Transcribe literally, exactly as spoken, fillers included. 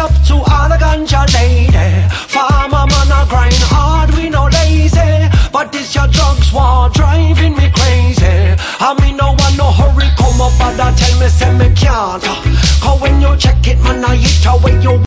up to all the ganja lady. Farmer man a grind hard, we no lazy. But this your drugs war driving me crazy. I mean no one no hurry come up and tell me say me can't. Cause when you check it man I hit away you